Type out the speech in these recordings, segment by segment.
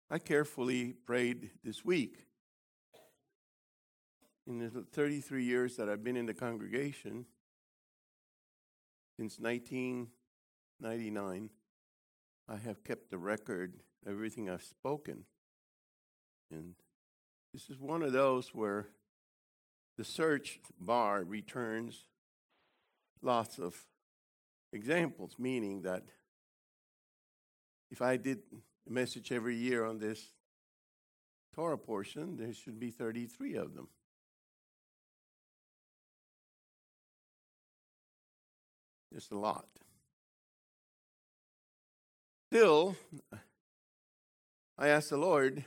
I carefully prayed this week. In the 33 years that I've been in the congregation, since 1999, I have kept the record of everything I've spoken. And this is one of those where the search bar returns lots of examples, meaning that if I did a message every year on this Torah portion, there should be 33 of them. Just a lot. Still, I asked the Lord,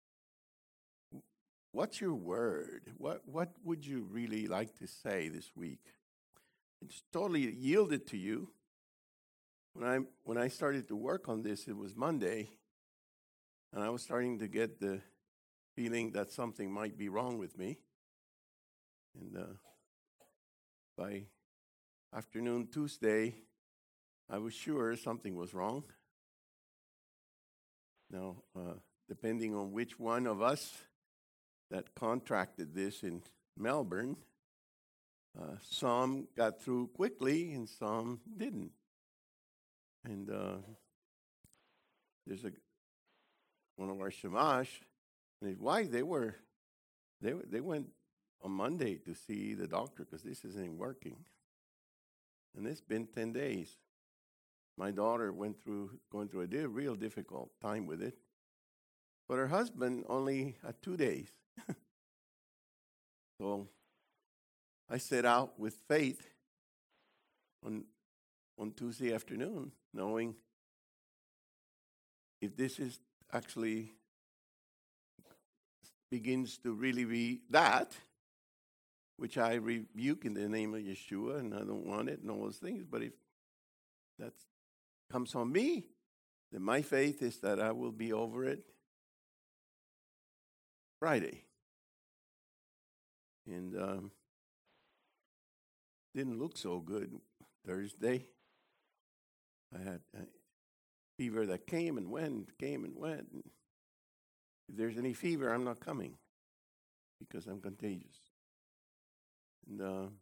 what's your word? What would you really like to say this week? It's totally yielded to you. When I started to work on this, it was Monday, and I was starting to get the feeling that something might be wrong with me. And by afternoon Tuesday, I was sure something was wrong. Now, depending on which one of us that contracted this in Melbourne, some got through quickly and some didn't. And there's one of our shamash and his wife. They went on Monday to see the doctor because this isn't working. And it's been 10 days. My daughter going through a real difficult time with it. But her husband only had 2 days. So I set out with faith on Tuesday afternoon, knowing if this is actually begins to really be that, which I rebuke in the name of Yeshua, and I don't want it and all those things, but if that comes on me, then my faith is that I will be over it Friday. And didn't look so good Thursday. I had a fever that came and went. And if there's any fever, I'm not coming because I'm contagious. And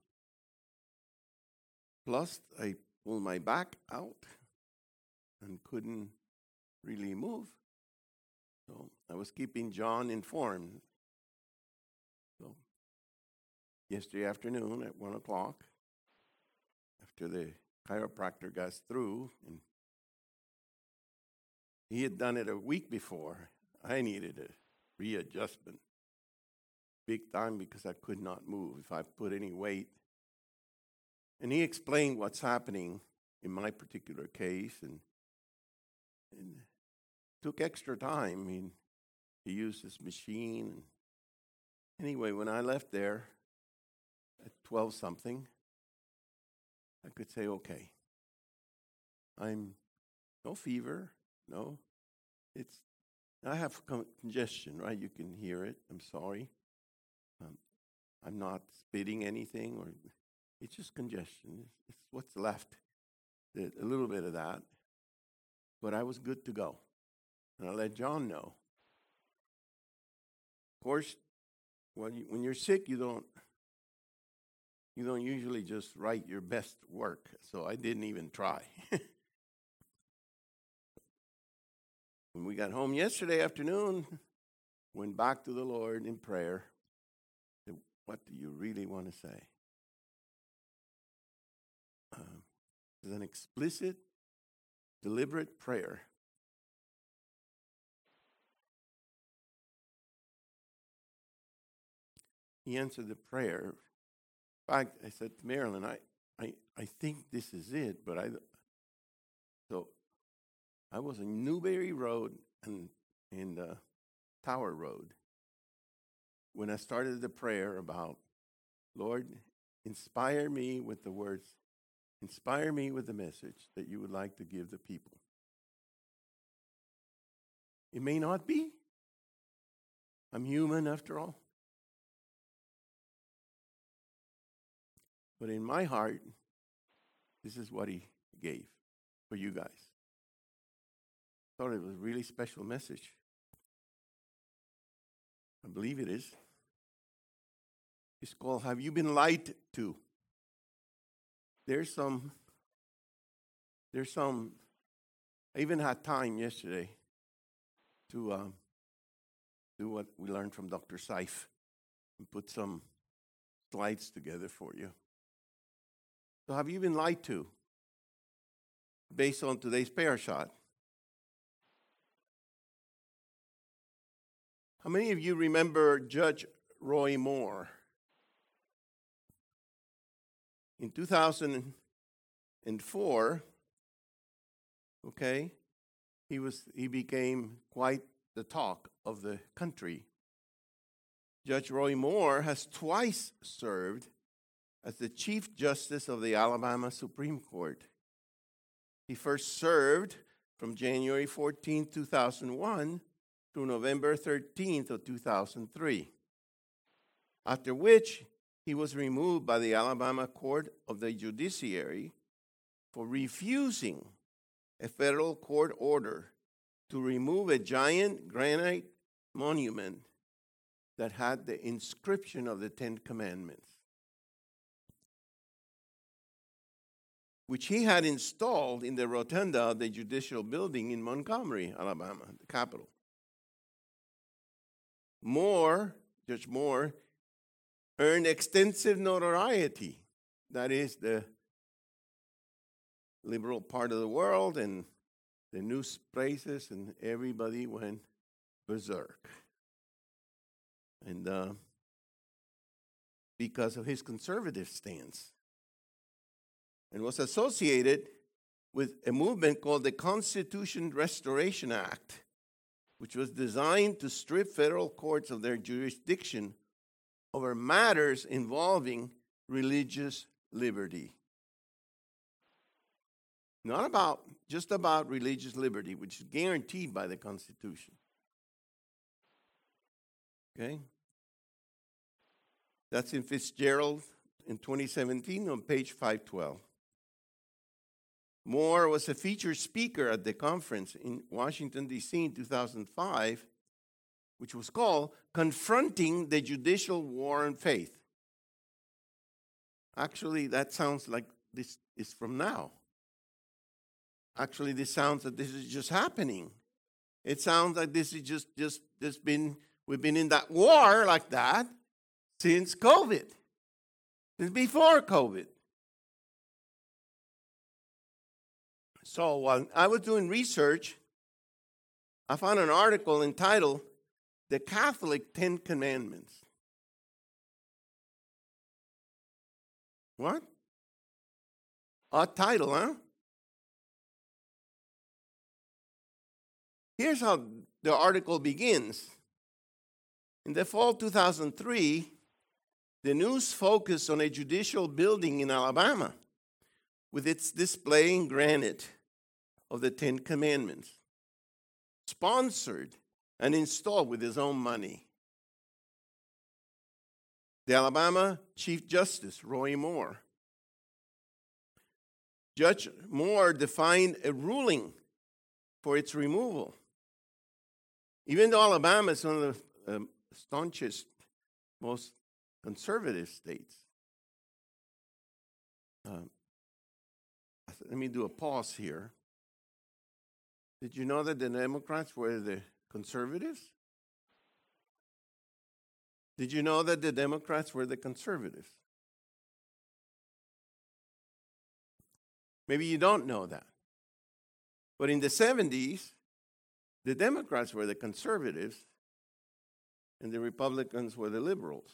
plus, I pulled my back out and couldn't really move. So I was keeping John informed. So yesterday afternoon at 1 o'clock, after the chiropractor got through, and he had done it a week before, I needed a readjustment big time because I could not move if I put any weight. And he explained what's happening in my particular case, and took extra time. I mean, he used this machine. And anyway, when I left there at 12-something, I could say, okay, I'm no fever, no. I have congestion, right? You can hear it. I'm sorry. I'm not spitting anything, or it's just congestion. It's what's left, a little bit of that. But I was good to go. And I let John know. Of course, when you're sick, you don't usually just write your best work. So I didn't even try. When we got home yesterday afternoon, went back to the Lord in prayer. Said, what do you really want to say? It's an explicit, deliberate prayer. He answered the prayer. In fact, I said to Marilyn, I think this is it, but so I was in Newberry Road and in Tower Road when I started the prayer about, Lord, inspire me with the words, inspire me with the message that you would like to give the people. It may not be. I'm human after all. But in my heart, this is what he gave for you guys. I thought it was a really special message. I believe it is. It's called Have You Been Lied To? There's some, I even had time yesterday to do what we learned from Dr. Seif and put some slides together for you. So have you been lied to based on today's parashat? How many of you remember Judge Roy Moore? In 2004, okay, he became quite the talk of the country. Judge Roy Moore has twice served as the Chief Justice of the Alabama Supreme Court. He first served from January 14, 2001 through November 13th of 2003, after which he was removed by the Alabama Court of the Judiciary for refusing a federal court order to remove a giant granite monument that had the inscription of the Ten Commandments, which he had installed in the rotunda of the judicial building in Montgomery, Alabama, the capital. Judge Moore, earned extensive notoriety. That is, the liberal part of the world and the news places, and everybody went berserk. And because of his conservative stance, and was associated with a movement called the Constitution Restoration Act, which was designed to strip federal courts of their jurisdiction over matters involving religious liberty. Not just about religious liberty, which is guaranteed by the Constitution. Okay? That's in Fitzgerald in 2017 on page 512. Moore was a featured speaker at the conference in Washington, D.C. in 2005, which was called Confronting the Judicial War on Faith. Actually, that sounds like this is from now. Actually, this sounds like this is just happening. It sounds like this is just been, we've been in that war like that since COVID, since before COVID. So while I was doing research, I found an article entitled The Catholic Ten Commandments. What? Odd title, huh? Here's how the article begins. In the fall 2003, the news focused on a judicial building in Alabama with its display in granite of the Ten Commandments, sponsored and installed with his own money. The Alabama Chief Justice, Roy Moore. Judge Moore defined a ruling for its removal. Even though Alabama is one of the staunchest, most conservative states. Let me do a pause here. Did you know that the Democrats were the conservatives? Did you know that the Democrats were the conservatives? Maybe you don't know that. But in the 70s, the Democrats were the conservatives and the Republicans were the liberals.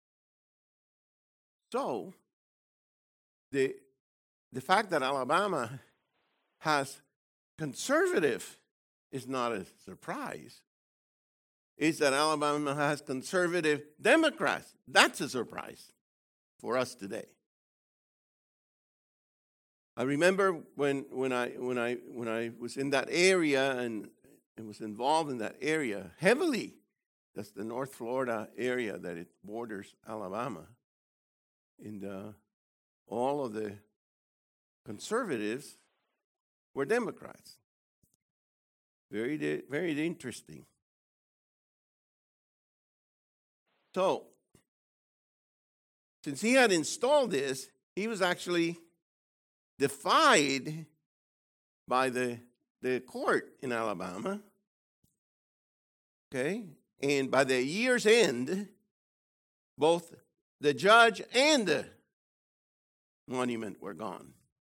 So, the fact that Alabama has conservative is not a surprise. It's that Alabama has conservative Democrats. That's a surprise for us today. I remember when I was in that area and was involved in that area heavily. That's the North Florida area that it borders Alabama. And all of the conservatives were Democrats. Very, very interesting. So, since he had installed this, he was actually defied by the court in Alabama. Okay? And by the year's end, both the judge and the monument were gone.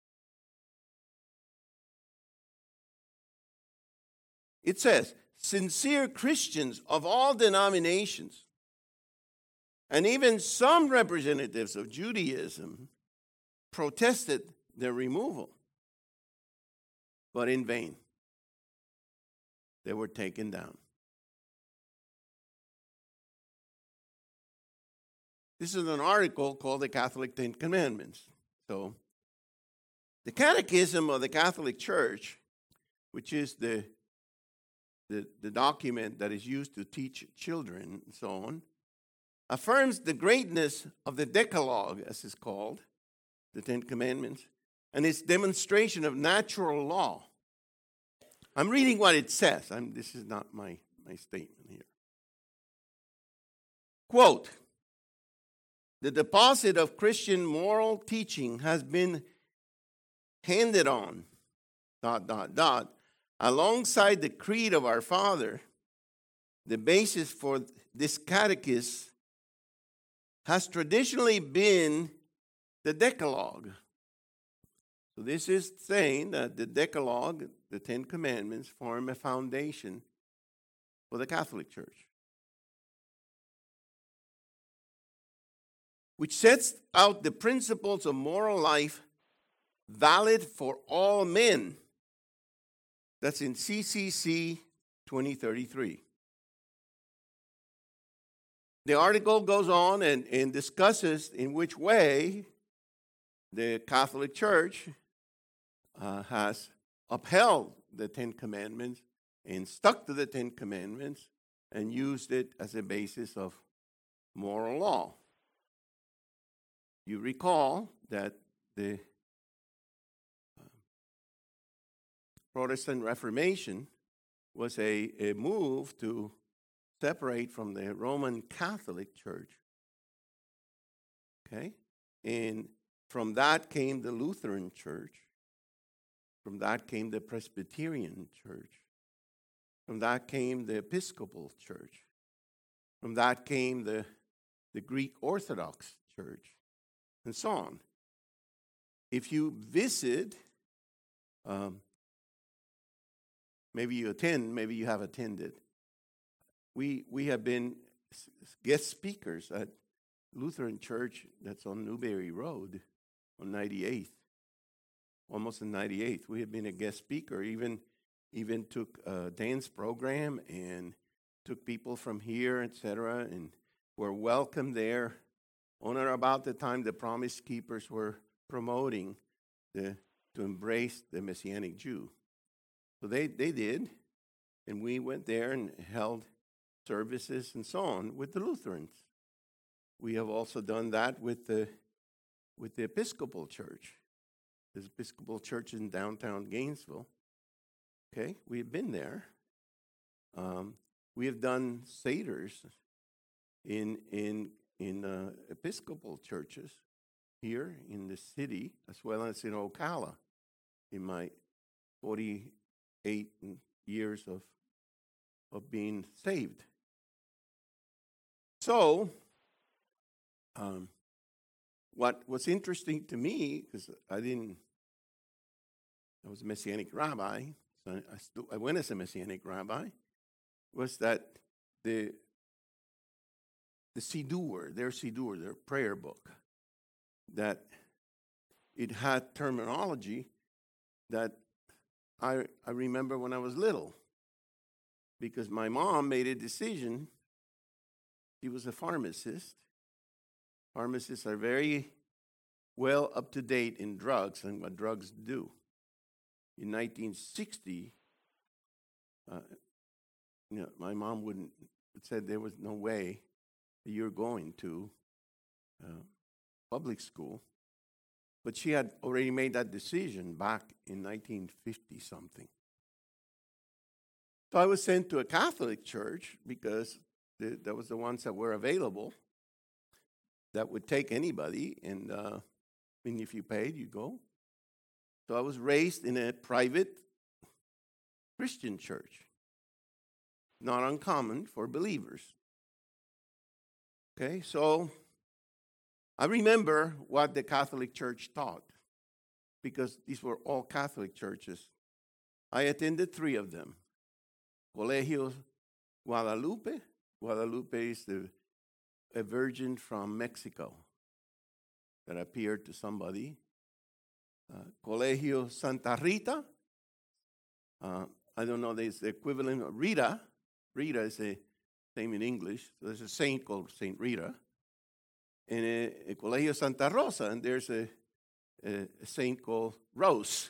It says, sincere Christians of all denominations, and even some representatives of Judaism, protested their removal, but in vain. They were taken down. This is an article called The Catholic Ten Commandments. So, the Catechism of the Catholic Church, which is the document that is used to teach children and so on, affirms the greatness of the Decalogue, as it's called, the Ten Commandments, and its demonstration of natural law. I'm reading what it says. This is not my statement here. Quote, the deposit of Christian moral teaching has been handed on, ... alongside the creed of our Father. The basis for this catechism has traditionally been the Decalogue. So this is saying that the Decalogue, the Ten Commandments, form a foundation for the Catholic Church, which sets out the principles of moral life valid for all men. That's in CCC 2033. The article goes on and discusses in which way the Catholic Church has upheld the Ten Commandments and stuck to the Ten Commandments and used it as a basis of moral law. You recall that the Protestant Reformation was a move to separate from the Roman Catholic Church. Okay? And from that came the Lutheran Church. From that came the Presbyterian Church. From that came the Episcopal Church. From that came the Greek Orthodox Church, and so on. If you visit, maybe you attend, maybe you have attended, we have been guest speakers at Lutheran Church that's on Newberry Road on 98th, almost on 98th. We have been a guest speaker, even took a dance program and took people from here, etc., and were welcome there on or about the time the Promise Keepers were promoting to embrace the Messianic Jew. So they did, and we went there and held services and so on with the Lutherans. We have also done that with the Episcopal Church. There's Episcopal Church in downtown Gainesville. Okay, we have been there. We have done seders in Episcopal churches here in the city, as well as in Ocala, in my 48 years of being saved. So, what was interesting to me, because I was a Messianic rabbi, so I went as a Messianic rabbi, was that the Siddur, their prayer book, that it had terminology that I remember when I was little, because my mom made a decision. She was a pharmacist. Pharmacists are very well up to date in drugs and what drugs do. In 1960, my mom said there was no way that you're going to public school. But she had already made that decision back in 1950-something. So I was sent to a Catholic church because That was the ones that were available that would take anybody. And if you paid, you go. So I was raised in a private Christian church. Not uncommon for believers. Okay, so I remember what the Catholic Church taught, because these were all Catholic churches. I attended 3 of them. Colegio Guadalupe. Guadalupe is a virgin from Mexico that appeared to somebody. Colegio Santa Rita. I don't know, there's the equivalent of Rita. Rita is the same in English. So there's a saint called Saint Rita. And a Colegio Santa Rosa, and there's a saint called Rose.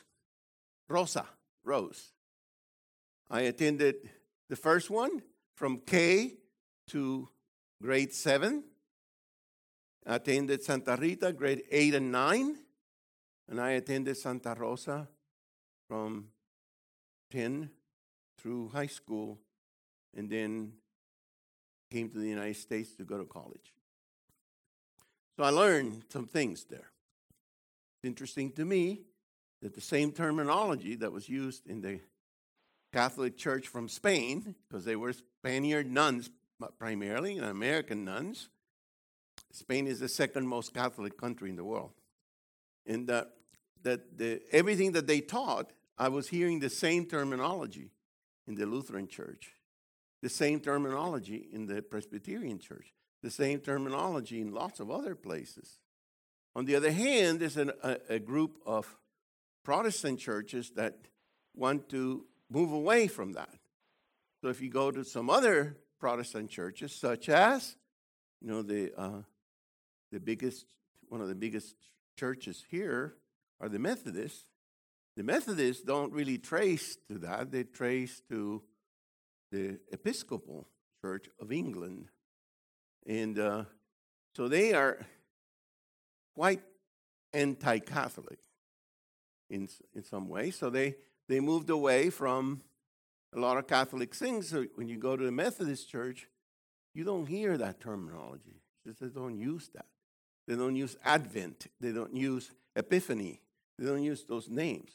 Rose. I attended the first one from K to grade 7. I attended Santa Rita, grade 8 and 9. And I attended Santa Rosa from 10 through high school, and then came to the United States to go to college. So I learned some things there. It's interesting to me that the same terminology that was used in the Catholic Church from Spain, because they were Spaniard nuns primarily, and American nuns. Spain is the second most Catholic country in the world. And everything that they taught, I was hearing the same terminology in the Lutheran Church, the same terminology in the Presbyterian Church, the same terminology in lots of other places. On the other hand, there's a group of Protestant churches that want to move away from that. So if you go to some other Protestant churches, such as, one of the biggest churches here are the Methodists. The Methodists don't really trace to that. They trace to the Episcopal Church of England. And so they are quite anti-Catholic in some way. So they moved away from a lot of Catholic things. So when you go to the Methodist Church, you don't hear that terminology. They don't use that. They don't use Advent. They don't use Epiphany. They don't use those names.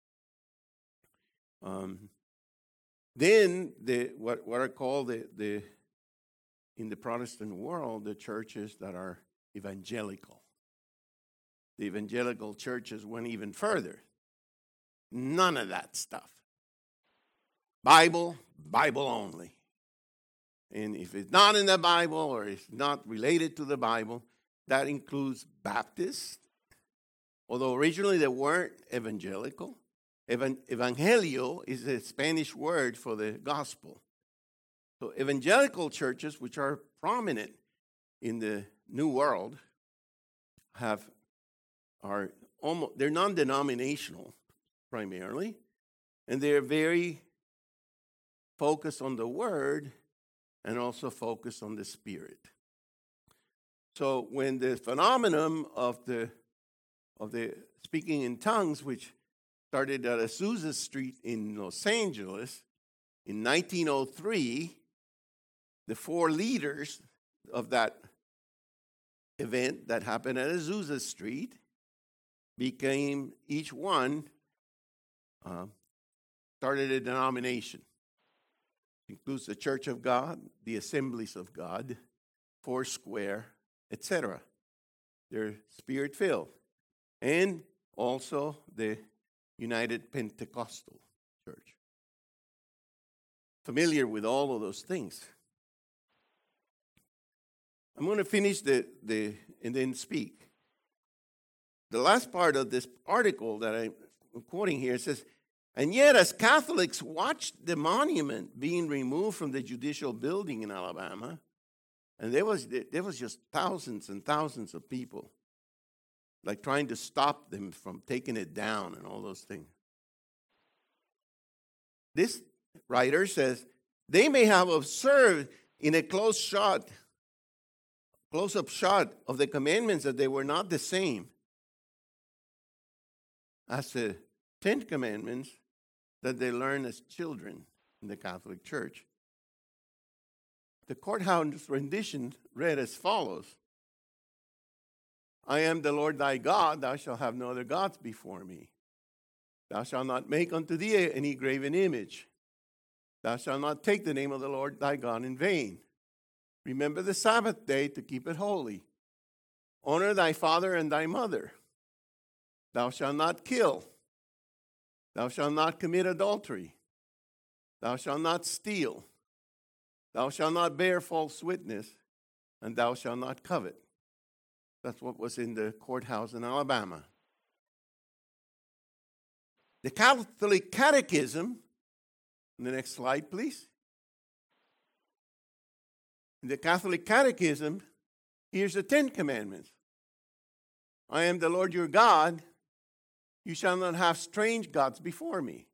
Then what are called in the Protestant world, the churches that are evangelical. The evangelical churches went even further. None of that stuff. Bible only. And if it's not in the Bible or it's not related to the Bible, that includes Baptists, although originally they weren't evangelical. Evangelio is a Spanish word for the gospel. So evangelical churches, which are prominent in the New World, they're non-denominational primarily, and they're very focused on the Word and also focused on the Spirit. So when the phenomenon of the speaking in tongues, which started at Azusa Street in Los Angeles in 1903, the 4 leaders of that event that happened at Azusa Street became, each one started a denomination. It includes the Church of God, the Assemblies of God, Foursquare, etc. They're Spirit-filled. And also the United Pentecostal Church. Familiar with all of those things. I'm going to finish and then speak. The last part of this article that I'm quoting here says, and yet as Catholics watched the monument being removed from the judicial building in Alabama, and there was just thousands and thousands of people, like trying to stop them from taking it down and all those things. This writer says, they may have observed in a close-up shot of the commandments that they were not the same as the 10 commandments that they learn as children in the Catholic Church. the courthouse rendition read as follows: I am the Lord thy God, thou shalt have no other gods before me. Thou shalt not make unto thee any graven image. Thou shalt not take the name of the Lord thy God in vain. Remember the Sabbath day to keep it holy. Honor thy father and thy mother. Thou shalt not kill. Thou shalt not commit adultery. Thou shalt not steal. Thou shalt not bear false witness, and thou shalt not covet. That's what was in the courthouse in Alabama. The Catholic Catechism, the next slide, please. In the Catholic Catechism, here's the 10 Commandments. I am the Lord your God. You shall not have strange gods before me.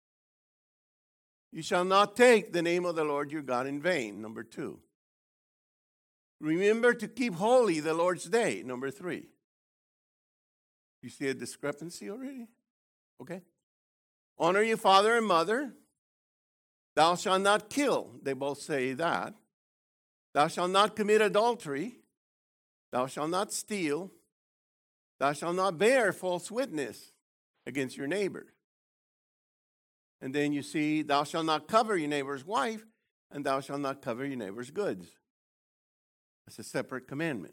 You shall not take the name of the Lord your God in vain, number 2. Remember to keep holy the Lord's day, number 3. You see a discrepancy already? Okay. Honor your father and mother. Thou shalt not kill. They both say that. Thou shalt not commit adultery. Thou shalt not steal. Thou shalt not bear false witness against your neighbor. And then you see, thou shalt not cover your neighbor's wife, and thou shalt not cover your neighbor's goods. That's a separate commandment.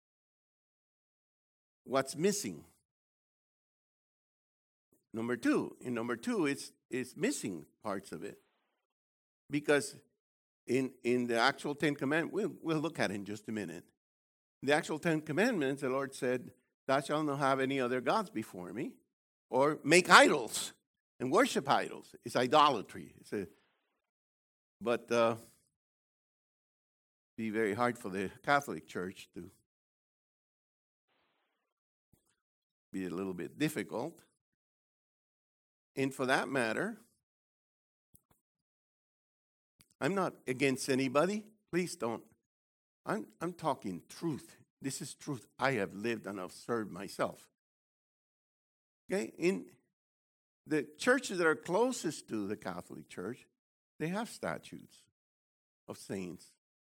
What's missing? Number 2. In number 2, it's missing parts of it. Because in the actual 10 Commandments, we'll look at it in just a minute. In the actual 10 Commandments, the Lord said, thou shalt not have any other gods before me, or make idols and worship idols. It's idolatry. But be very hard for the Catholic Church to be a little bit difficult. And for that matter, I'm not against anybody. Please don't. I'm talking truth. This is truth I have lived and I've served myself. Okay? In the churches that are closest to the Catholic Church, they have statues of saints.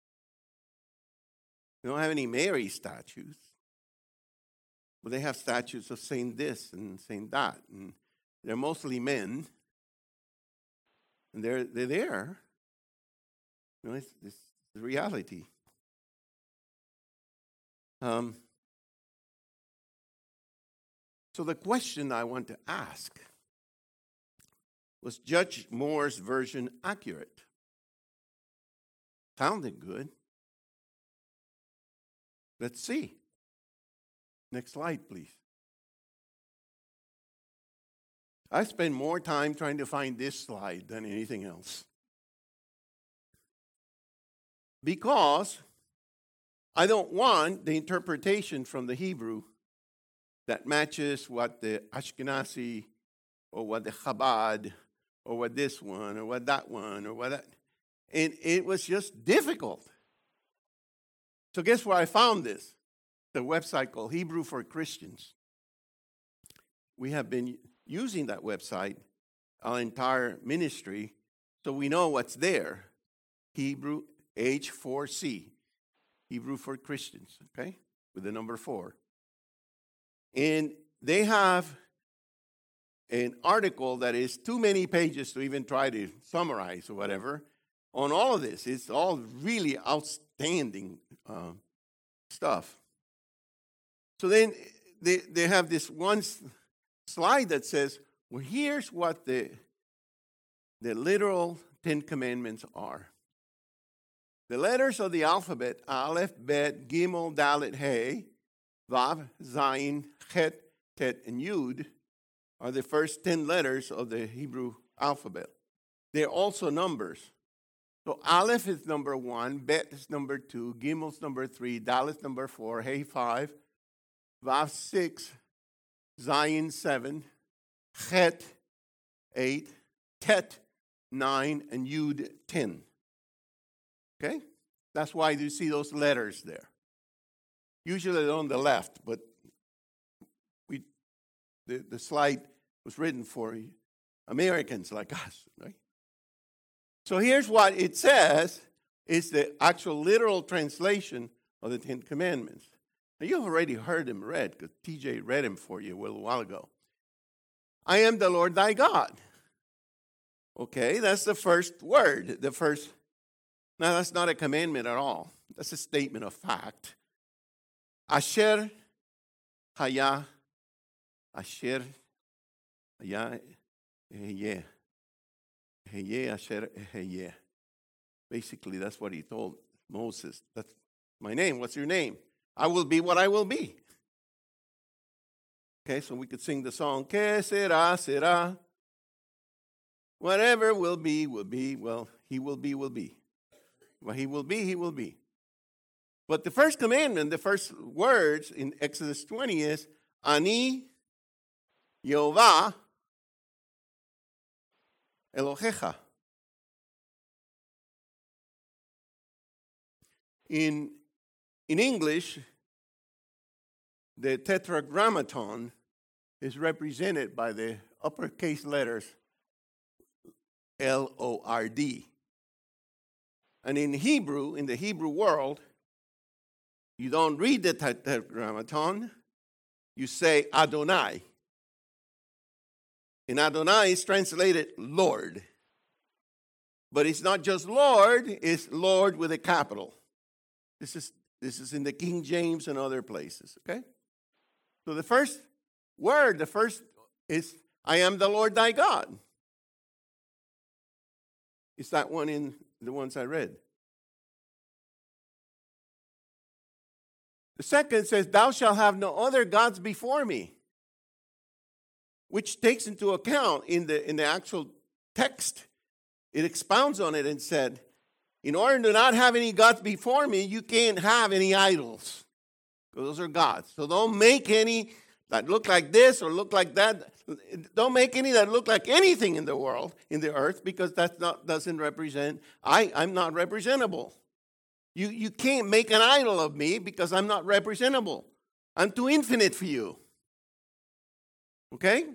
They don't have any Mary statues, but they have statues of Saint this and Saint that. And they're mostly men. And they're there. You know, it's the reality. So the question I want to ask, was Judge Moore's version accurate? Sounded good. Let's see. Next slide, please. I spend more time trying to find this slide than anything else. Because I don't want the interpretation from the Hebrew that matches what the Ashkenazi or what the Chabad or what this one or what that one or what that. And it was just difficult. So guess where I found this? The website called Hebrew for Christians. We have been using that website our entire ministry, so we know what's there. Hebrew H4C, Hebrew for Christians, okay, with the number 4. And they have an article that is too many pages to even try to summarize or whatever on all of this. It's all really outstanding stuff. So then they have this one slide that says, well, here's what the literal 10 Commandments are. The letters of the alphabet, Aleph, Bet, Gimel, Dalet, He, Vav, Zayin, Chet, Tet, and Yud, are the first 10 letters of the Hebrew alphabet. They're also numbers. So Aleph is number 1, Bet is number 2, Gimel is number 3, Dalet number 4, He 5, Vav 6, Zayin 7, Chet 8, Tet 9, and Yud 10. Okay? That's why you see those letters there. Usually they're on the left, but the slide was written for Americans like us, right? So here's what it says is the actual literal translation of the Ten Commandments. Now, you've already heard them read, because TJ read them for you a little while ago. I am the Lord thy God. Okay, that's the first word. Now, that's not a commandment at all. That's a statement of fact. Asher haya, asher haya, heye. Heye, asher heye. Basically, that's what he told Moses. That's my name. What's your name? I will be what I will be. Okay, so we could sing the song, Que sera, sera. Whatever will be, will be. Well, he will be, will be. What he will be, he will be. But the first commandment, the first words in Exodus 20 is, Ani Yehovah Elohecha. In English, the tetragrammaton is represented by the uppercase letters L-O-R-D. And in Hebrew, in the Hebrew world, you don't read the tetragrammaton, you say Adonai. And Adonai is translated Lord. But it's not just Lord, it's Lord with a capital. This is in the King James and other places, okay? So the first word, is, I am the Lord thy God. It's that one in the ones I read. The second says, thou shalt have no other gods before me, which takes into account in the actual text, it expounds on it and said, in order to not have any gods before me, you can't have any idols. Because those are gods. So don't make any that look like this or look like that. Don't make any that look like anything in the world, in the earth, because doesn't represent, I'm not representable. You can't make an idol of me because I'm not representable. I'm too infinite for you. Okay?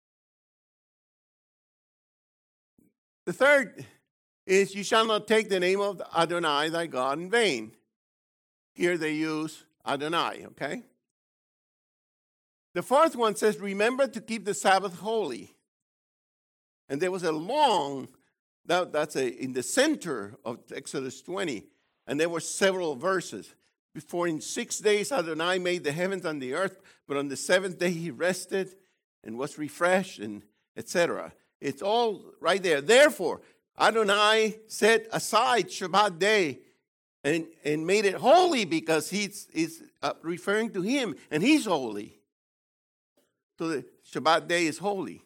The third is, you shall not take the name of Adonai, thy God, in vain. Here they use Adonai, okay? The fourth one says, remember to keep the Sabbath holy. And there was a long, that's in the center of Exodus 20, and there were several verses. For in 6 days Adonai made the heavens and the earth, but on the seventh day he rested and was refreshed, and etc. It's all right there. Therefore, Adonai set aside Shabbat day and made it holy because he's referring to him, and he's holy. So the Shabbat day is holy.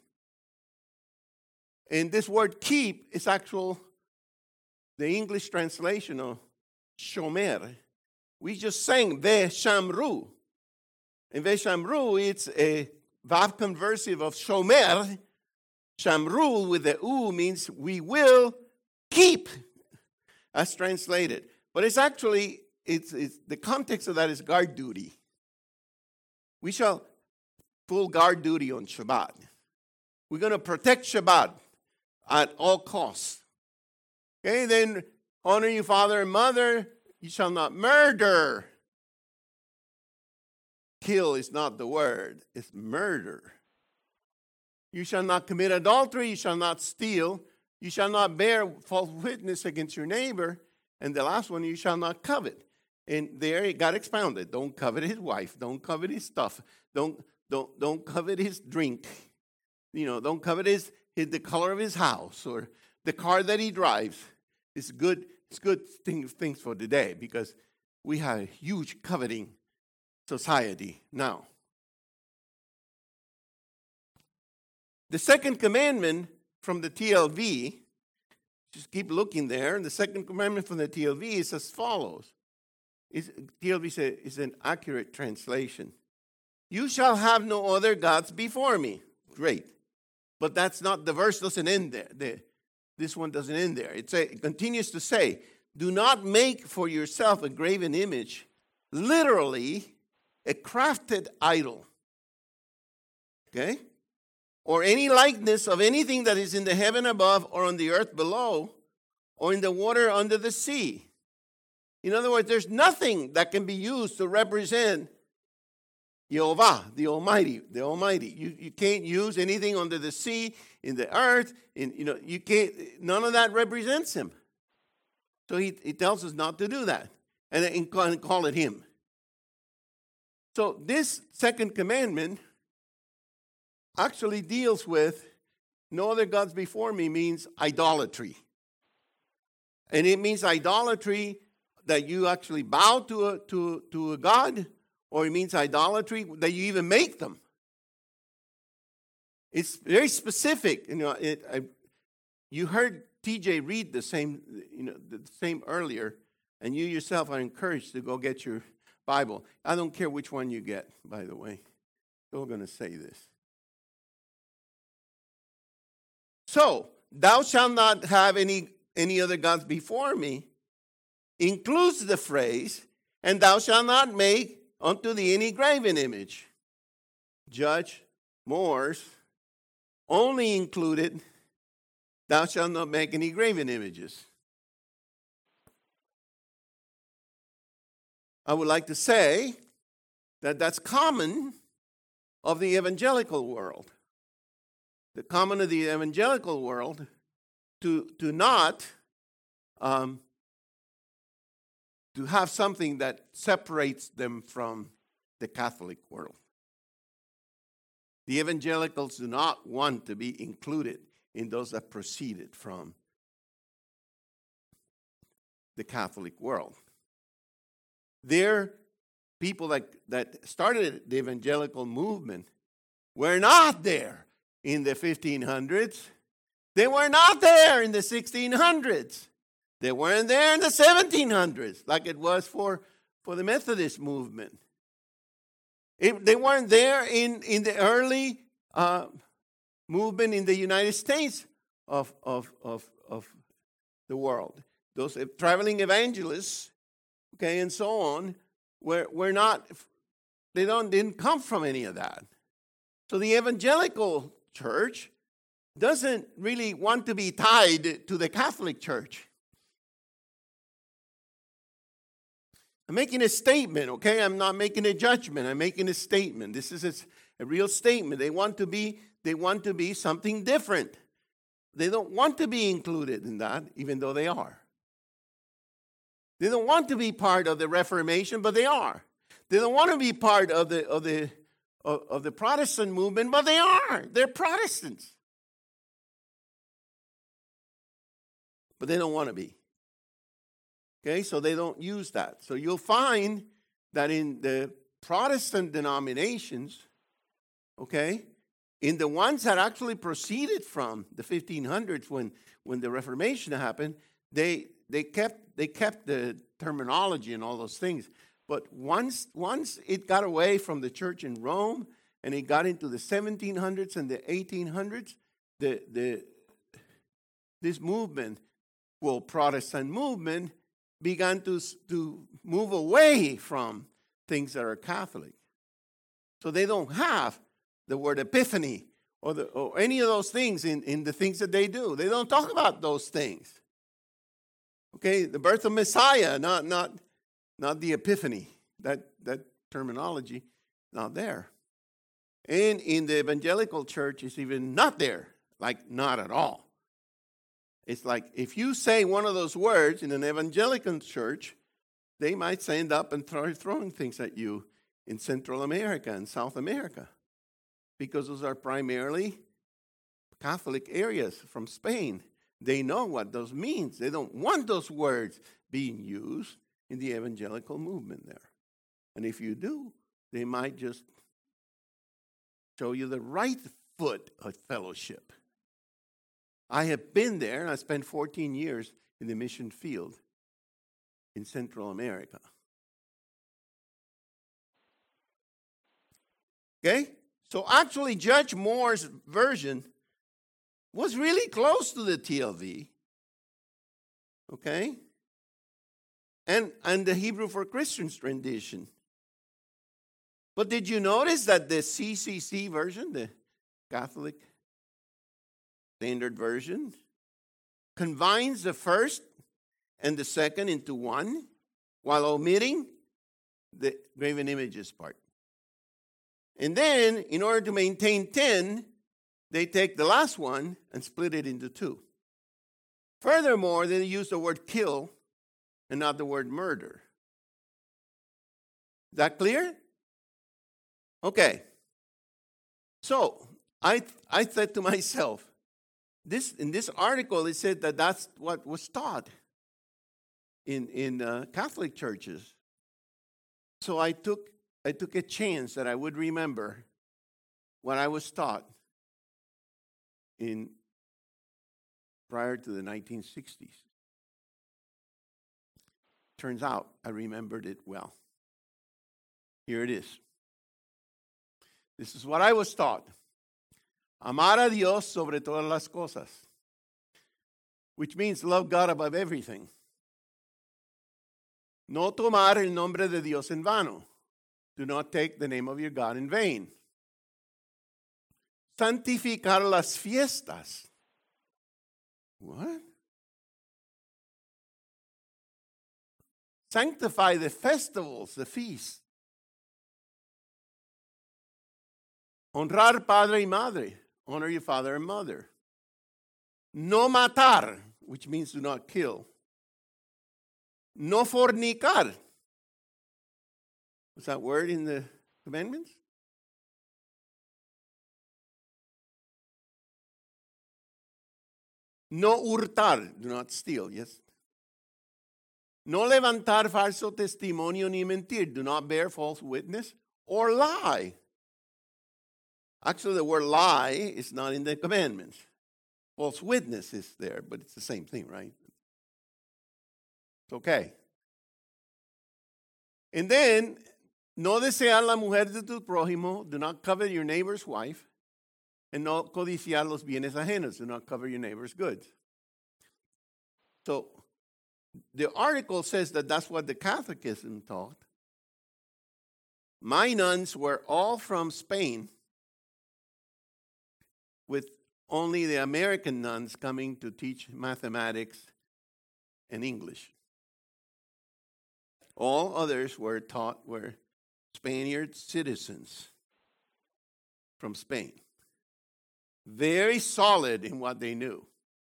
And this word keep is the English translation of shomer. We just sang Veshamru. And Veshamru, it's a verb conversive of shomer. Shamru with the u means we will keep, as translated. But it's actually, it's the context of that is guard duty. We shall full guard duty on Shabbat. We're going to protect Shabbat at all costs. Okay, then honor your father and mother. You shall not murder. Kill is not the word, it's murder. You shall not commit adultery. You shall not steal. You shall not bear false witness against your neighbor. And the last one, you shall not covet. And there it got expounded. Don't covet his wife. Don't covet his stuff. Don't covet his drink. Don't covet the color of his house or the car that he drives. It's good things for today because we have a huge coveting society now. The second commandment from the TLV, just keep looking there, and the second commandment from the TLV is as follows. TLV is an accurate translation. You shall have no other gods before me. Great. But that's not, the verse doesn't end there. This one doesn't end there. It continues to say, do not make for yourself a graven image, literally a crafted idol. Okay? Or any likeness of anything that is in the heaven above or on the earth below or in the water under the sea. In other words, there's nothing that can be used to represent Jehovah, the Almighty, the Almighty. You can't use anything under the sea, in the earth, you can't, none of that represents him. So he tells us not to do that and call it him. So this second commandment actually deals with no other gods before me means idolatry. And it means idolatry that you actually bow to a god, or it means idolatry that you even make them. It's very specific. You heard TJ read the same earlier, and you yourself are encouraged to go get your Bible. I don't care which one you get, by the way. Still going to say this. So, thou shalt not have any other gods before me includes the phrase, and thou shalt not make unto thee any graven image. Judge Moore's only included, thou shalt not make any graven images. I would like to say that that's common of the evangelical world. The common of the evangelical world to not to have something that separates them from the Catholic world. The evangelicals do not want to be included in those that proceeded from the Catholic world. They're people that started the evangelical movement were not there in the 1500s. They were not there in the 1600s. They weren't there in the 1700s like it was for the Methodist movement. They weren't there in the early movement in the United States of the world. Those traveling evangelists, okay, and so on, were not. Didn't come from any of that. So the evangelical church doesn't really want to be tied to the Catholic Church. I'm making a statement, okay? I'm not making a judgment. I'm making a statement. This is a real statement. They want to be something different. They don't want to be included in that, even though they are. They don't want to be part of the Reformation, but they are. They don't want to be part of the Protestant movement, but they are. They're Protestants. But they don't want to be. Okay, so they don't use that. So you'll find that in the Protestant denominations, okay, in the ones that actually proceeded from the 1500s when the Reformation happened, they kept the terminology and all those things. But once it got away from the church in Rome and it got into the 1700s and the 1800s, this movement, Protestant movement, began to move away from things that are Catholic. So they don't have the word epiphany or any of those things in the things that they do. They don't talk about those things. Okay, the birth of Messiah, not the epiphany. That terminology, not there. And in the evangelical church, it's even not there, like not at all. It's like if you say one of those words in an evangelical church, they might stand up and start throwing things at you in Central America and South America, because those are primarily Catholic areas from Spain. They know what those means. They don't want those words being used in the evangelical movement there. And if you do, they might just show you the right foot of fellowship. I have been there, and I spent 14 years in the mission field in Central America. Okay? So actually, Judge Moore's version was really close to the TLV. Okay? And the Hebrew for Christians rendition. But did you notice that the CCC version, the Catholic Standard Version, combines the first and the second into one? while omitting the graven images part. And then, in order to maintain 10, they take the last one and split it into 2. Furthermore, they use the word kill and not the word murder. Is that clear? Okay. So, I said to myself, in this article, it said that that's what was taught in Catholic churches. So I took a chance that I would remember what I was taught prior to the 1960s. Turns out I remembered it well. Here it is. This is what I was taught. Amar a Dios sobre todas las cosas, which means love God above everything. No tomar el nombre de Dios en vano. Do not take the name of your God in vain. Santificar las fiestas. What? Sanctify the festivals, the feasts. Honrar padre y madre. Honor your father and mother. No matar, which means do not kill. No fornicar. What's that word in the commandments? No hurtar, do not steal, yes? No levantar falso testimonio ni mentir, do not bear false witness or lie. Actually, the word lie is not in the commandments. False witness is there, but it's the same thing, right? It's okay. And then, no desear la mujer de tu prójimo, do not covet your neighbor's wife, and no codiciar los bienes ajenos, do not covet your neighbor's goods. So, the article says that that's what the Catholicism taught. My nuns were all from Spain, with only the American nuns coming to teach mathematics and English. All others were Spaniard citizens from Spain. Very solid in what they knew.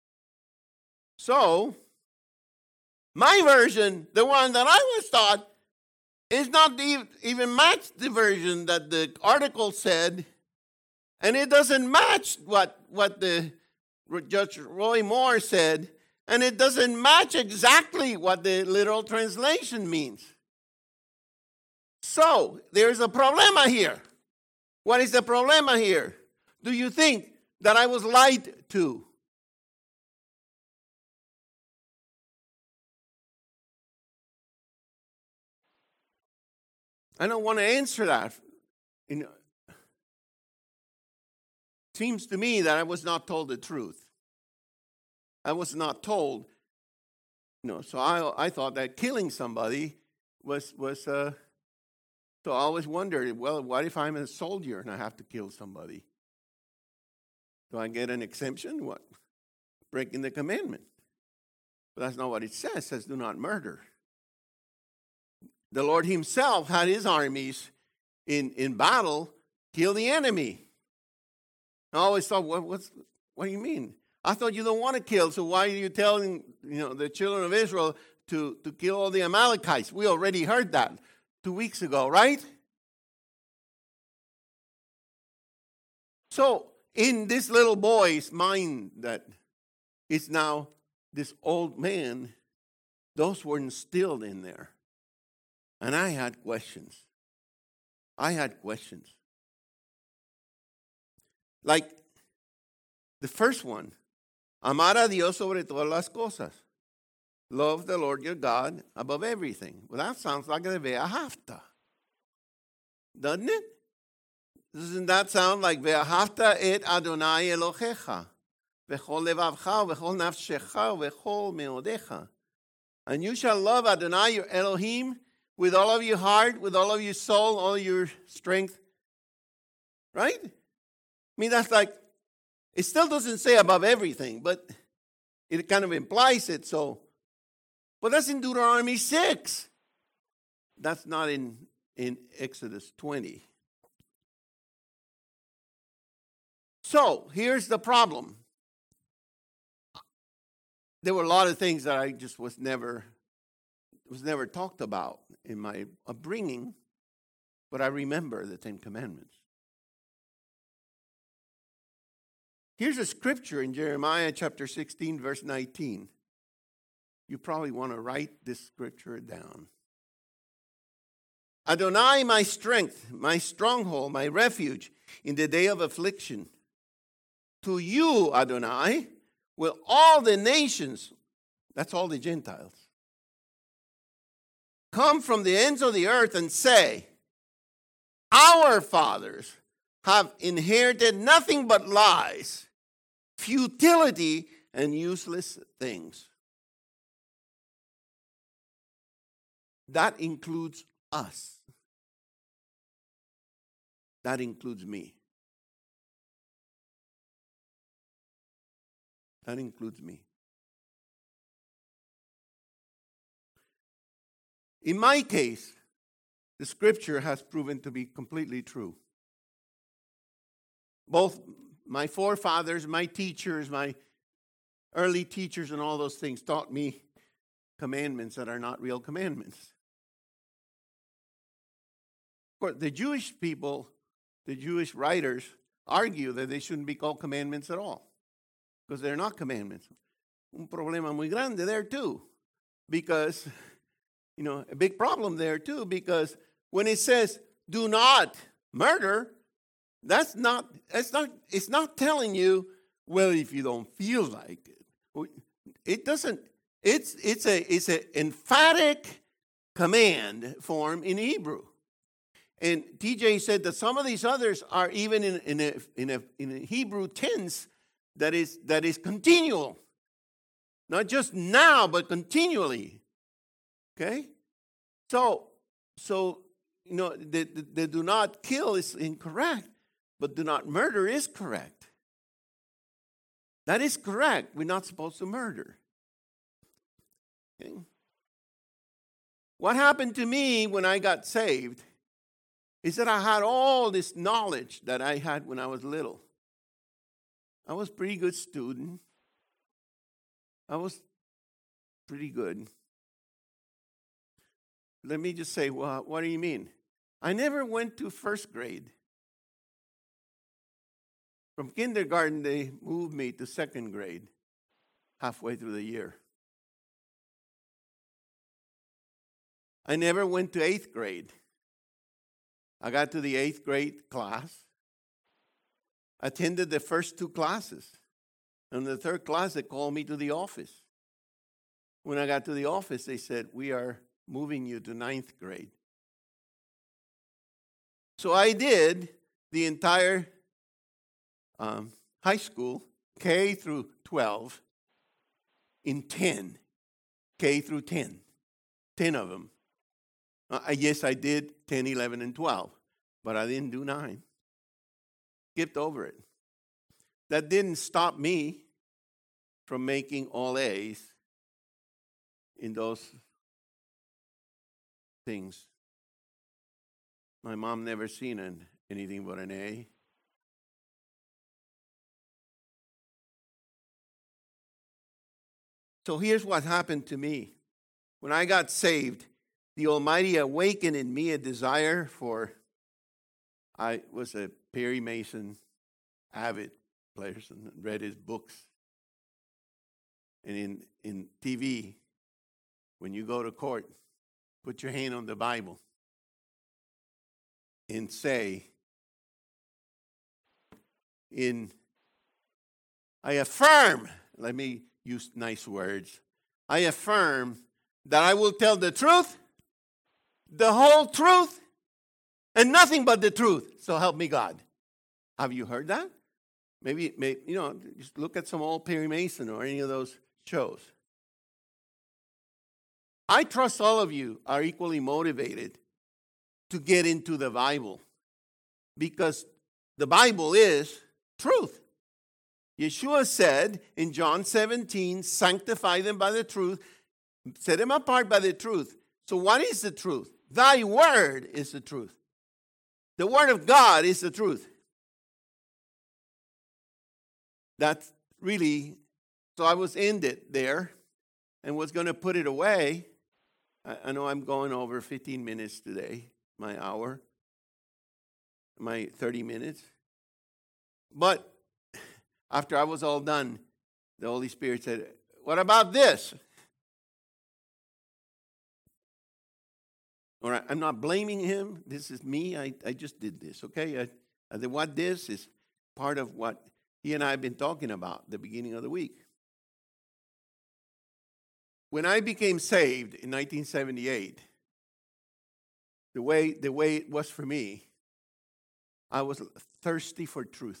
So, my version, the one that I was taught, is not even match the version that the article said, and it doesn't match what the Judge Roy Moore said, and it doesn't match exactly what the literal translation means. So, there's a problema here. What is the problema here? Do you think that I was lied to? I don't want to answer that. Seems to me that I was not told the truth. I was not told, so I thought that killing somebody was so I always wondered, well, what if I'm a soldier and I have to kill somebody? Do I get an exemption? What? Breaking the commandment. But that's not what it says. It says, do not murder. The Lord himself had his armies in battle kill the enemy. I always thought, what do you mean? I thought you don't want to kill, so why are you telling the children of Israel to kill all the Amalekites? We already heard that 2 weeks ago, right? So, in this little boy's mind that is now this old man, those were instilled in there. And I had questions. Like the first one, amar a Dios sobre todas las cosas. Love the Lord your God above everything. Well, that sounds like the ve'ahavta. Doesn't it? Doesn't that sound like ve'ahavta et Adonai Elohecha? V'chol levavcha, v'chol nafshecha, v'chol meodecha. And you shall love Adonai your Elohim with all of your heart, with all of your soul, all your strength. Right? I mean, that's like, it still doesn't say above everything, but it kind of implies it. So, but that's in Deuteronomy 6. That's not in Exodus 20. So here's the problem. There were a lot of things that I just was never talked about in my upbringing, but I remember the Ten Commandments. Here's a scripture in Jeremiah chapter 16, verse 19. You probably want to write this scripture down. Adonai, my strength, my stronghold, my refuge in the day of affliction. To you, Adonai, will all the nations, that's all the Gentiles, come from the ends of the earth and say, our fathers have inherited nothing but lies, futility, and useless things. That includes us. That includes me. That includes me. In my case, the scripture has proven to be completely true. Both my forefathers, my teachers, my early teachers, and all those things taught me commandments that are not real commandments. Of course, the Jewish people, the Jewish writers, argue that they shouldn't be called commandments at all, because they're not commandments. Un problema muy grande there too, because, a big problem there too, because when it says, do not murder, it's not telling you, well, if you don't feel like it. It doesn't, it's an emphatic command form in Hebrew. And TJ said that some of these others are even in a Hebrew tense that is continual. Not just now, but continually. Okay? So the do not kill is incorrect, but do not murder is correct. That is correct. We're not supposed to murder. Okay? What happened to me when I got saved is that I had all this knowledge that I had when I was little. I was a pretty good student. I was pretty good. Let me just say, well, what do you mean? I never went to first grade. From kindergarten, they moved me to second grade halfway through the year. I never went to 8th grade. I got to the 8th grade class, attended the first 2 classes. And the 3rd class, they called me to the office. When I got to the office, they said, we are moving you to 9th grade. So I did the entire high school, K through 12, in 10. K through 10. 10 of them. Yes, I did 10, 11, and 12, but I didn't do 9. Skipped over it. That didn't stop me from making all A's in those things. My mom never seen anything but an A. So here's what happened to me. When I got saved, the Almighty awakened in me a desire for, I was a Perry Mason avid player and read his books. And in TV, when you go to court, put your hand on the Bible and say, I affirm, let me use nice words, I affirm that I will tell the truth, the whole truth, and nothing but the truth. So help me God. Have you heard that? Maybe just look at some old Perry Mason or any of those shows. I trust all of you are equally motivated to get into the Bible because the Bible is truth. Yeshua said in John 17, sanctify them by the truth, set them apart by the truth. So what is the truth? Thy word is the truth. The word of God is the truth. That's really, so I was ended there and was going to put it away. I know I'm going over 15 minutes today, my hour, my 30 minutes. But after I was all done, the Holy Spirit said, what about this? All right, I'm not blaming him. This is me. I just did this, okay? What this is part of what he and I have been talking about at the beginning of the week. When I became saved in 1978, the way it was for me, I was thirsty for truth.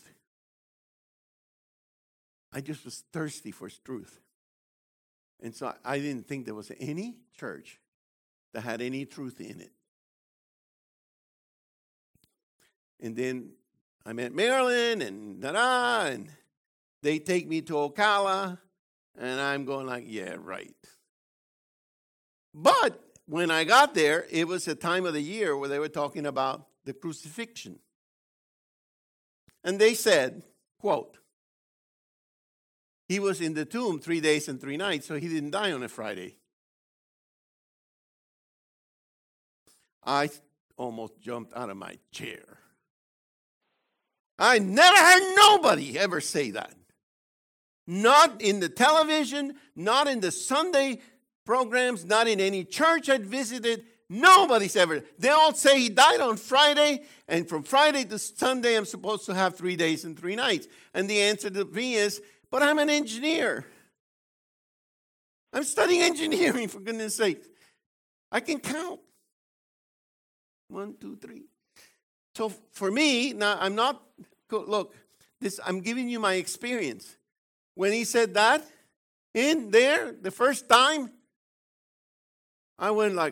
I just was thirsty for truth. And so I didn't think there was any church that had any truth in it. And then I met Marilyn and and they take me to Ocala, and I'm going like, yeah, right. But when I got there, it was a time of the year where they were talking about the crucifixion. And they said, quote, he was in the tomb 3 days and 3 nights, so he didn't die on a Friday. I almost jumped out of my chair. I never heard nobody ever say that. Not in the television, not in the Sunday programs, not in any church I'd visited. Nobody's ever. They all say he died on Friday, and from Friday to Sunday I'm supposed to have 3 days and 3 nights. And the answer to me is, but I'm an engineer. I'm studying engineering, for goodness sake. I can count. 1, 2, 3. So for me, now I'm not, look, I'm giving you my experience. When he said that, in there, the first time, I went like,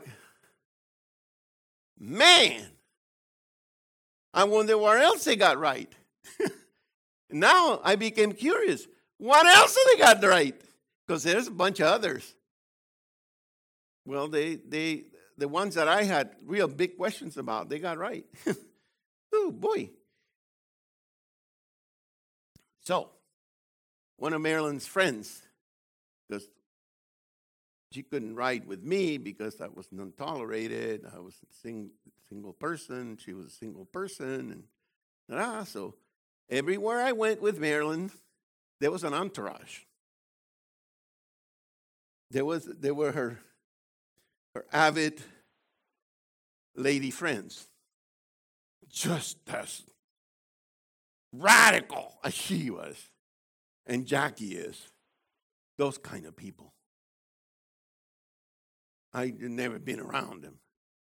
man, I wonder what else they got right. Now I became curious. What else have they got right? Because there's a bunch of others. Well, the ones that I had real big questions about, they got right. Oh, boy. So, one of Marilyn's friends, because she couldn't ride with me because I was non-tolerated. I was a single person. She was a single person. And so everywhere I went with Marilyn, there was an entourage. There were her avid lady friends, just as radical as she was, and Jackie is. Those kind of people. I'd never been around them.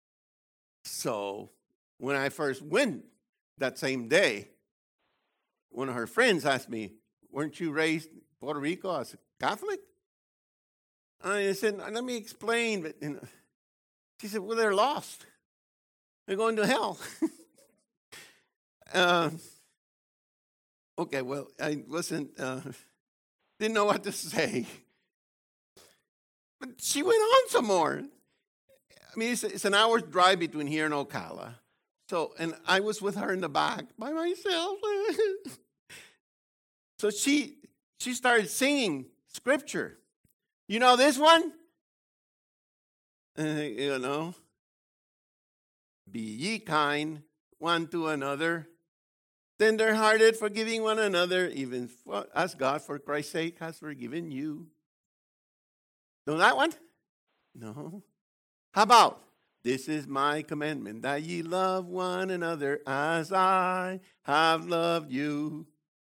So when I first went that same day, one of her friends asked me, weren't you raised in Puerto Rico as a Catholic? I said, let me explain. But she said, well, they're lost. They're going to hell. Okay, well, I didn't know what to say. But she went on some more. I mean, it's an hour's drive between here and Ocala. So, and I was with her in the back by myself. So she started singing scripture. You know this one? Be ye kind one to another, tender-hearted, forgiving one another, even as God, for Christ's sake, has forgiven you. Know that one? No. How about, this is my commandment, that ye love one another as I have loved you.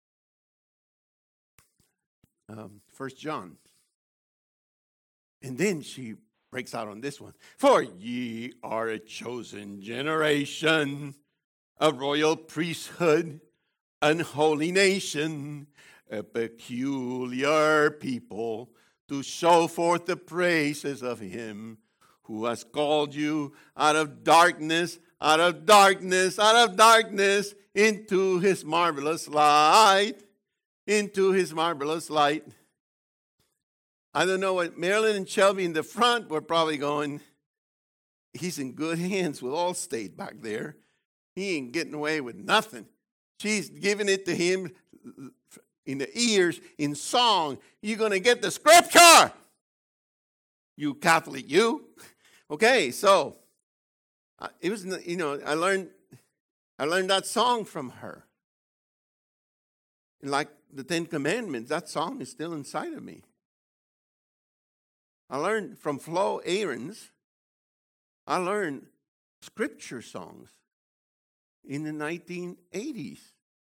1 John. And then she breaks out on this one. For ye are a chosen generation, a royal priesthood, an holy nation, a peculiar people, to show forth the praises of him who has called you out of darkness, into his marvelous light. Into his marvelous light. I don't know what Marilyn and Shelby in the front were probably going, he's in good hands with Allstate back there. He ain't getting away with nothing. She's giving it to him in the ears, in song. You're going to get the scripture, you Catholic, you. Okay, so it was, I learned that song from her. Like the Ten Commandments, that song is still inside of me. I learned from Flo Ahrens, I learned scripture songs in the 1980s.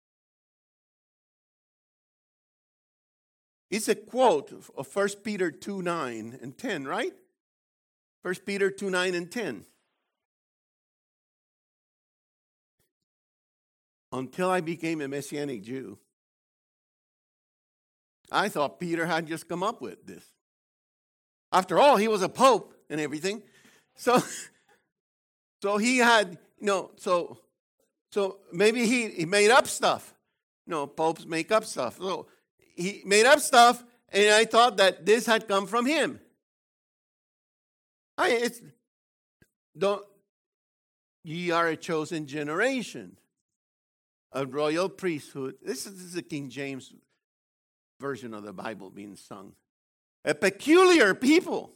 It's a quote of 1 Peter 2:9 and 10, right? 1 Peter 2:9 and 10. Until I became a Messianic Jew, I thought Peter had just come up with this. After all, he was a pope and everything. So he had, so maybe he made up stuff. Popes make up stuff. So he made up stuff, and I thought that this had come from him. Ye are a chosen generation, a royal priesthood. This is the King James version of the Bible being sung. A peculiar people.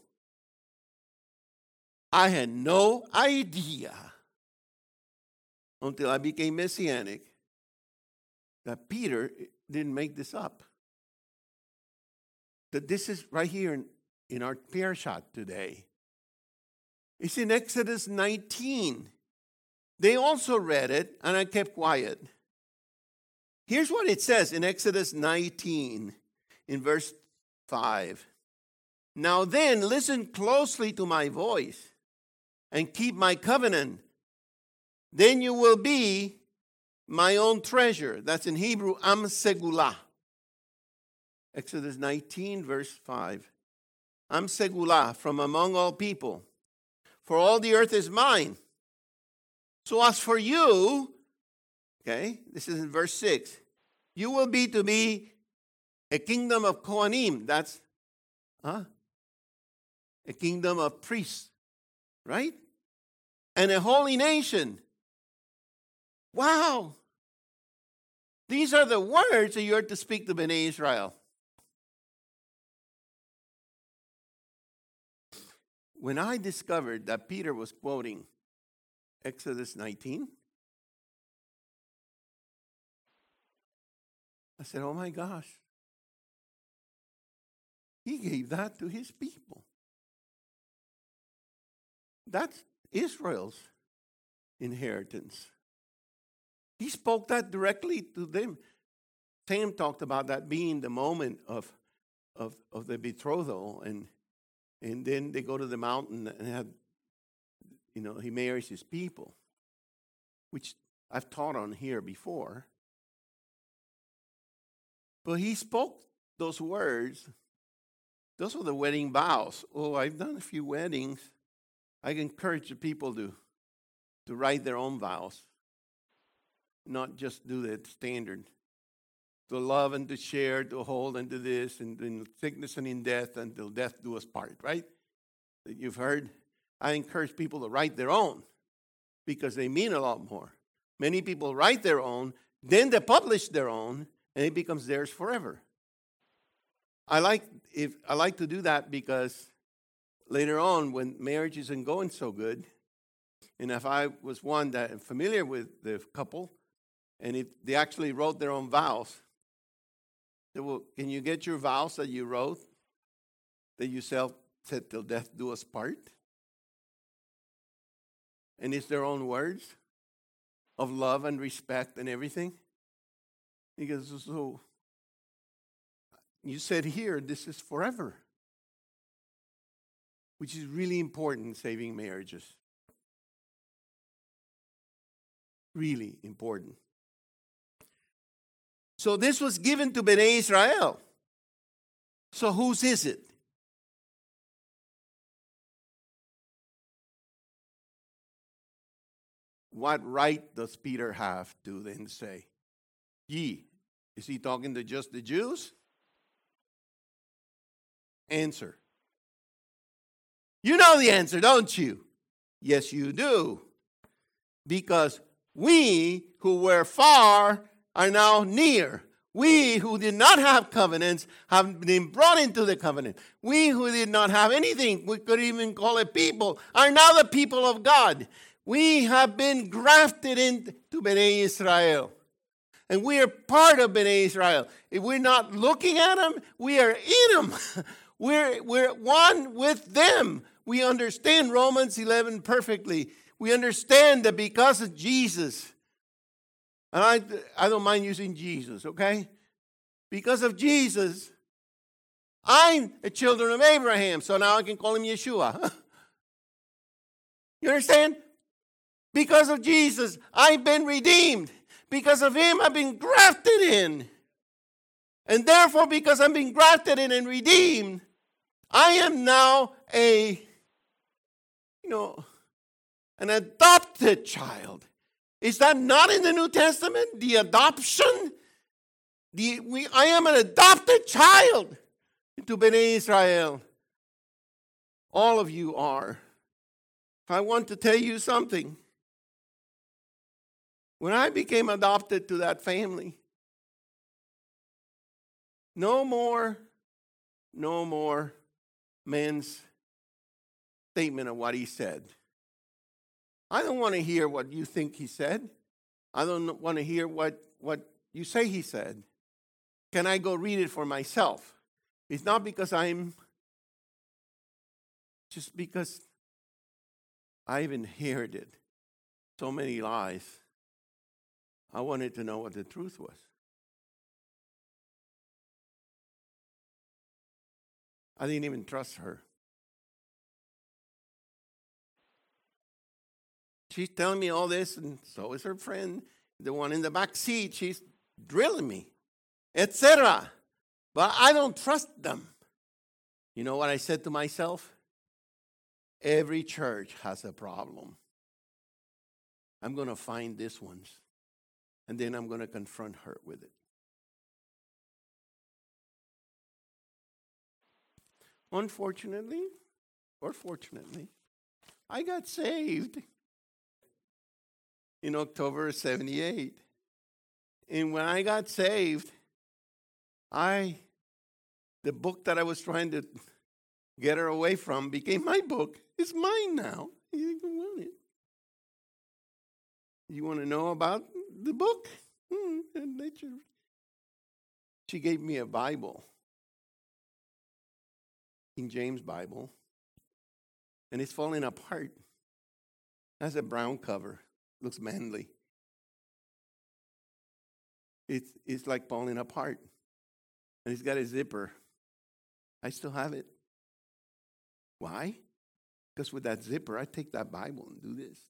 I had no idea until I became Messianic that Peter didn't make this up. That this is right here in our parashat today. It's in Exodus 19. They also read it, and I kept quiet. Here's what it says in Exodus 19, in verse 5. Now then, listen closely to my voice and keep my covenant. Then you will be my own treasure. That's in Hebrew, Am Segulah. Exodus 19, verse 5. Am Segulah, from among all people. For all the earth is mine. So as for you, okay, this is in verse 6. You will be to me a kingdom of Kohanim. That's a kingdom of priests, right? And a holy nation. Wow. These are the words that you are to speak to Bnei Israel. When I discovered that Peter was quoting Exodus 19, I said, oh my gosh. He gave that to his people. That's Israel's inheritance. He spoke that directly to them. Sam talked about that being the moment of the betrothal, and then they go to the mountain and have, he marries his people, which I've taught on here before. But he spoke those words. Those were the wedding vows. Oh, I've done a few weddings. I encourage the people to write their own vows, not just do the standard. To love and to share, to hold and to this, and in sickness and in death, until death do us part, right? That you've heard. I encourage people to write their own because they mean a lot more. Many people write their own, then they publish their own, and it becomes theirs forever. I like to do that because later on, when marriage isn't going so good, and if I was one that am familiar with the couple, and if they actually wrote their own vows, they will, can you get your vows that you wrote, that you said till death do us part? And it's their own words of love and respect and everything. He goes, so you said here, this is forever, which is really important in saving marriages. Really important. So this was given to Bnei Israel. So whose is it? What right does Peter have to then say, ye? Is he talking to just the Jews? Answer. You know the answer, don't you? Yes, you do. Because we who were far are now near. We who did not have covenants have been brought into the covenant. We who did not have anything, we could even call it people, are now the people of God. We have been grafted into Bnei Israel. And we are part of Bnei Israel. If we're not looking at them, we are in them. We're one with them. We understand Romans 11 perfectly. We understand that because of Jesus, and I don't mind using Jesus, okay? Because of Jesus, I'm a children of Abraham, so now I can call him Yeshua. You understand? Because of Jesus, I've been redeemed. Because of him, I've been grafted in. And therefore, because I'm being grafted in and redeemed, I am now an adopted child. Is that not in the New Testament? The adoption? I am an adopted child to Bnei Israel. All of you are. I want to tell you something. When I became adopted to that family, no more man's statement of what he said. I don't want to hear what you think he said. I don't want to hear what you say he said. Can I go read it for myself? It's not because just because I've inherited so many lies. I wanted to know what the truth was. I didn't even trust her. She's telling me all this, and so is her friend, the one in the back seat. She's drilling me, etc. But I don't trust them. You know what I said to myself? Every church has a problem. I'm going to find this one's, and then I'm going to confront her with it. Unfortunately, or fortunately, I got saved in October of 78. And when I got saved, the book that I was trying to get her away from became my book. It's mine now. You can want it. You want to know about the book? She gave me a Bible, King James Bible, and it's falling apart. It has a brown cover. Looks manly. It's like falling apart. And it's got a zipper. I still have it. Why? Because with that zipper, I take that Bible and do this.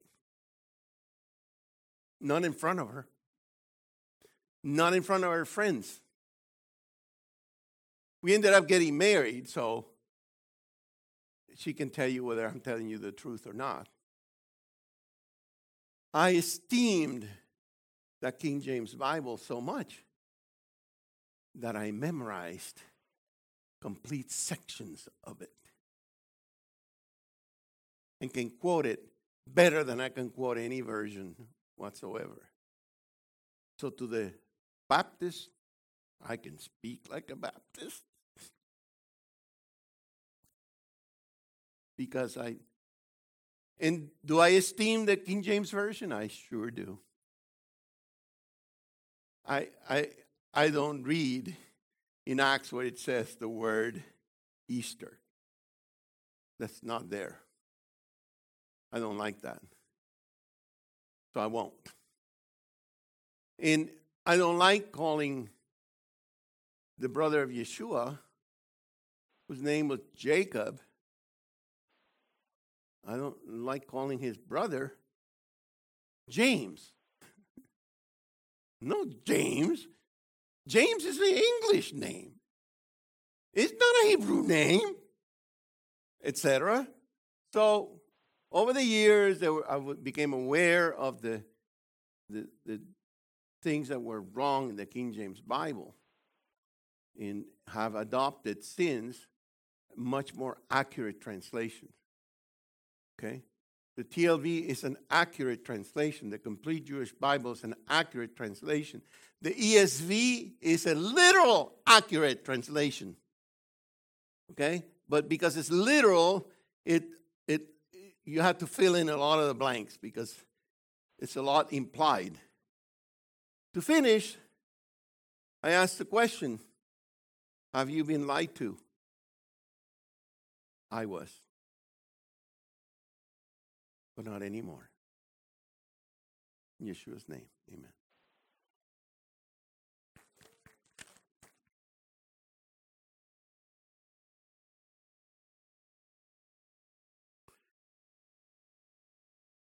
Not in front of her. Not in front of her friends. We ended up getting married, so she can tell you whether I'm telling you the truth or not. I esteemed that King James Bible so much that I memorized complete sections of it and can quote it better than I can quote any version whatsoever. So to the Baptist, I can speak like a Baptist because and do I esteem the King James Version? I sure do. I don't read in Acts where it says the word Easter. That's not there. I don't like that. So I won't. And I don't like calling the brother of Yeshua, whose name was Jacob, I don't like calling his brother James. No, James. James is an English name. It's not a Hebrew name, etc. So over the years, I became aware of the things that were wrong in the King James Bible and have adopted since much more accurate translations. Okay? The TLV is an accurate translation. The Complete Jewish Bible is an accurate translation. The ESV is a literal accurate translation. Okay? But because it's literal, you have to fill in a lot of the blanks because it's a lot implied. To finish, I asked the question, have you been lied to? I was. But not anymore. In Yeshua's name, amen.